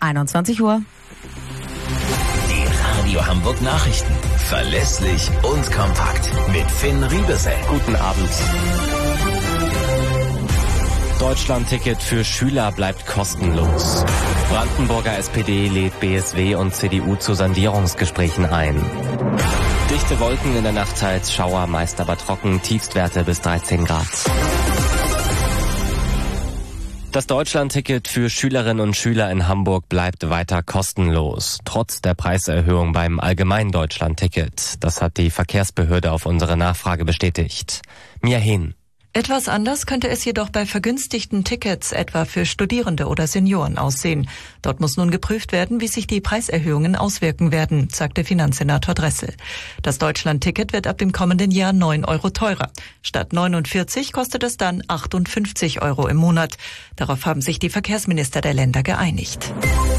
21 Uhr. Die Radio Hamburg Nachrichten. Verlässlich und kompakt. Mit Finn Riebesell. Guten Abend. Deutschland-Ticket für Schüler bleibt kostenlos. Brandenburger SPD lädt BSW und CDU zu Sondierungsgesprächen ein. Dichte Wolken in der Nachtzeit, Schauer, meist aber trocken, Tiefstwerte bis 13 Grad. Das Deutschland-Ticket für Schülerinnen und Schüler in Hamburg bleibt weiter kostenlos, trotz der Preiserhöhung beim allgemeinen Deutschland-Ticket. Das hat die Verkehrsbehörde auf unsere Nachfrage bestätigt. Mia Hehn. Etwas anders könnte es jedoch bei vergünstigten Tickets, etwa für Studierende oder Senioren, aussehen. Dort muss nun geprüft werden, wie sich die Preiserhöhungen auswirken werden, sagte Finanzsenator Dressel. Das Deutschland-Ticket wird ab dem kommenden Jahr 9 Euro teurer. Statt 49 kostet es dann 58 Euro im Monat. Darauf haben sich die Verkehrsminister der Länder geeinigt.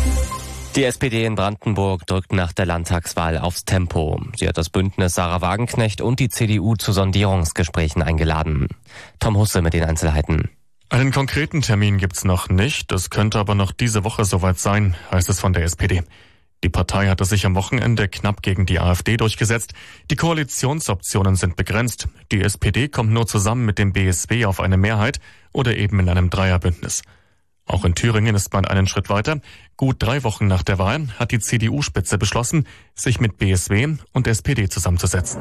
Die SPD in Brandenburg drückt nach der Landtagswahl aufs Tempo. Sie hat das Bündnis Sarah Wagenknecht und die CDU zu Sondierungsgesprächen eingeladen. Tom Husse mit den Einzelheiten. Einen konkreten Termin gibt's noch nicht. Es könnte aber noch diese Woche soweit sein, heißt es von der SPD. Die Partei hatte sich am Wochenende knapp gegen die AfD durchgesetzt. Die Koalitionsoptionen sind begrenzt. Die SPD kommt nur zusammen mit dem BSW auf eine Mehrheit oder eben in einem Dreierbündnis. Auch in Thüringen ist man einen Schritt weiter. Gut 3 Wochen nach der Wahl hat die CDU-Spitze beschlossen, sich mit BSW und SPD zusammenzusetzen.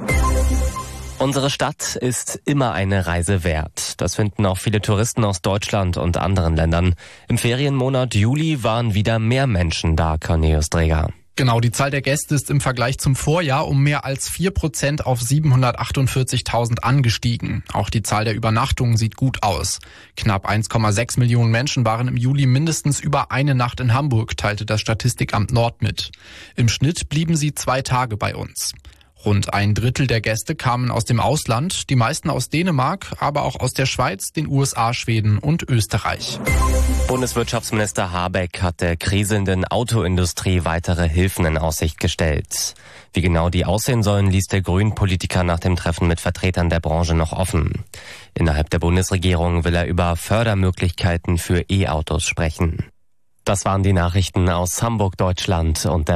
Unsere Stadt ist immer eine Reise wert. Das finden auch viele Touristen aus Deutschland und anderen Ländern. Im Ferienmonat Juli waren wieder mehr Menschen da, Cornelius Dreger. Genau, die Zahl der Gäste ist im Vergleich zum Vorjahr um mehr als 4% auf 748.000 angestiegen. Auch die Zahl der Übernachtungen sieht gut aus. Knapp 1,6 Millionen Menschen waren im Juli mindestens über eine Nacht in Hamburg, teilte das Statistikamt Nord mit. Im Schnitt blieben sie 2 Tage bei uns. Rund 1/3 der Gäste kamen aus dem Ausland, die meisten aus Dänemark, aber auch aus der Schweiz, den USA, Schweden und Österreich. Bundeswirtschaftsminister Habeck hat der kriselnden Autoindustrie weitere Hilfen in Aussicht gestellt. Wie genau die aussehen sollen, ließ der Grünen-Politiker nach dem Treffen mit Vertretern der Branche noch offen. Innerhalb der Bundesregierung will er über Fördermöglichkeiten für E-Autos sprechen. Das waren die Nachrichten aus Hamburg, Deutschland und der